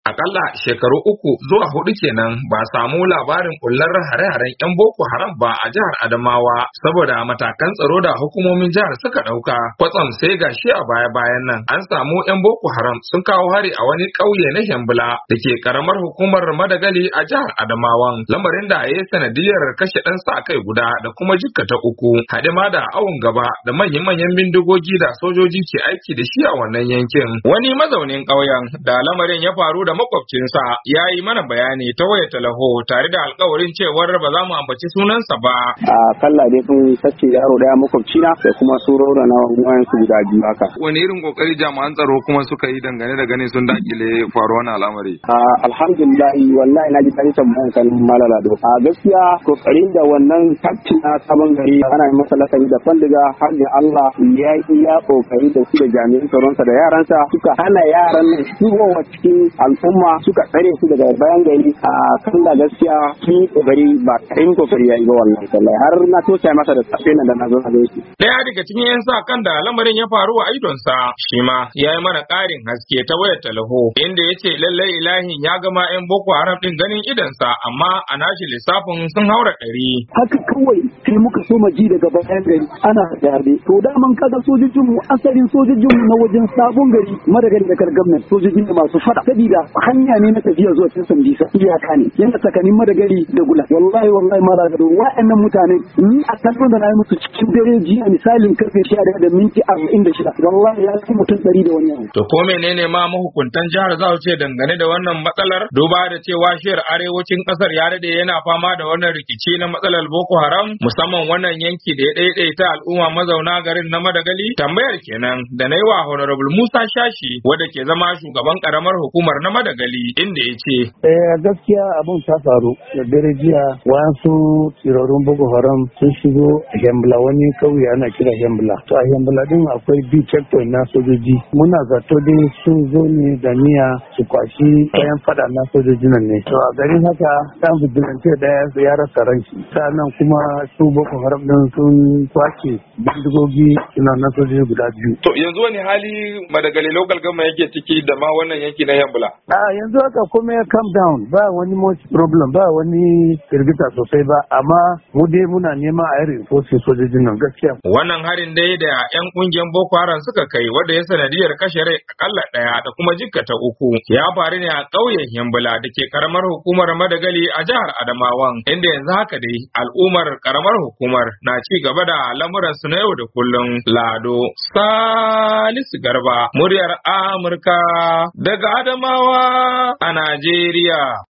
Akalla shekaru 3 zuwa 4 kenan ba samu labarin bullar hare-haren 'yan Boko Haram ba a jihar Adamawa saboda matakan tsaro da hukumomin jihar suka ɗauka. Kwatsam sai gashi a baya-bayan nan an samu 'yan Boko Haram sun kawo hari a wani ƙauye na Hembla da ke karamar hukumar Madagali a jihar Adamawan. Lamarin da ya yi sanadiyar kashe ɗan sa kai guda da kuma jikkata 3, haɗe ma da awon gaba da manyan bindigogi da sojoji ke aiki da shi a wannan yankin. Wani mazaunin ƙauyen da lamarin ya faru da makwabcinsa ya yi mana bayani ta wayar talaho tare da alkawarin cewar ba za mu ambaci sunansa ba. A kalla dai sun sace yaro daya makwabcina da kuma su raura na wayan su guda biyu haka. Wani irin kokari jami'an tsaro kuma suka yi dangane da ganin sun dakile faruwar al'amari? Alhamdulillah wallahi na ji tarihin tambayan kan malala do. A gaskiya kokarin da wannan kaftin na sabon gari ana yi masa lakari da fandiga har da Allah ya yi ya kokari da su da jami'an tsaronsa da yaransa suka hana yaran nan shigowa cikin al'umma suka tsare su daga bayan gari a kan da gaskiya sun yi kokari ba karin kokari ya yi ba wannan sallai har na toce masa da tafe nan da na zo na gaishe. Daya daga cikin yan sa kan da lamarin ya faru a idonsa shi ma ya yi mana ƙarin haske ta wayar talaho inda ya ce lallai ilahin ya gama yan Boko Haram din ganin idonsa amma a nashi lissafin sun haura 100. Haka kawai sai muka so ji daga bayan gari ana zabe to daman kaga sojojinmu asalin sojojinmu na wajen sabon gari Madagali da Kargamnan sojojin da masu fada sabida hanya ne na tafiya zuwa cikin Sambisa iyaka ne yana tsakanin Madagali da Gula wallahi mara da wa'annan mutane ni a kallon da na yi musu cikin dare jiya misalin karfe 11 da minti 46 wallahi ya kai mutum 100 da wani. To ko menene ma mahukuntan jihar za su ce dangane da wannan matsalar duba da cewa shiyar arewacin kasar ya dade yana fama da wannan rikici na matsalar Boko Haram musamman wannan yanki da ya daidaita al'umma mazauna garin na Madagali? Tambayar kenan da na yi wa Honorable Musa Shashi wanda ke zama shugaban karamar hukumar na Madagali inda ya ce. Gaskiya abun ta faru da dare jiya wasu tsirarun Boko Haram sun shigo Hembla wani kauye ana kira Hembla. To a Hembla din akwai B checkpoint na sojoji. Muna zato dai sun zo ne da niyya su kwashi kayan fada na sojoji nan ne. To a garin haka dan vigilante daya ya rasa ranshi. Sannan kuma su Boko Haram din sun kwace bindigogi suna na sojoji guda 2. To yanzu wani hali Madagali local government yake ciki da ma wannan yanki na Hembla? Yanzu haka kuma ya calm down ba wani much problem ba wani firgita sosai ba amma mu dai muna nema a yi reinforcing sojojin nan gaskiya. Wannan harin dai da 'yan kungiyar Boko Haram suka kai wanda ya sanadiyar kashe rai akalla 1 da kuma jikkata 3 ya faru ne a ƙauyen Hembla da ke karamar hukumar Madagali a jihar Adamawan inda yanzu haka dai al'ummar karamar hukumar na ci gaba da lamuransu na yau da kullum. Lado Salisu Garba muryar Amurka daga Adamawa a Najeriya.